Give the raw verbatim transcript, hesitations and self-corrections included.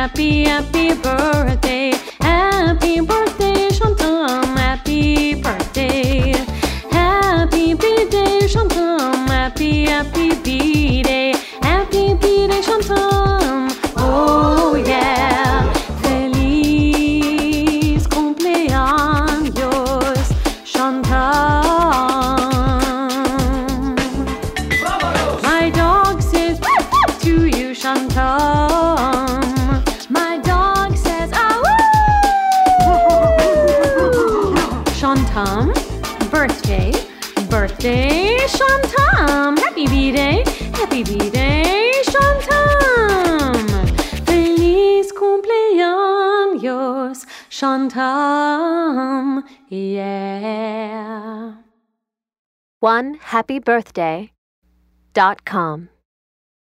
happy, happy birthday. Happy birthday, Shantam. Happy birthday. Happy birthday, Shantam. Happy, happy birthday. Happy birthday, Shantam. Oh yeah. Feliz cumpleaños, Shantam. My dog says to you, Shantam. My dog says ah woo. Shantam, birthday, birthday, Shantam. Happy birthday, happy birthday, Shantam. Feliz cumpleaños, Shantam. Yeah. one happy birthday dot com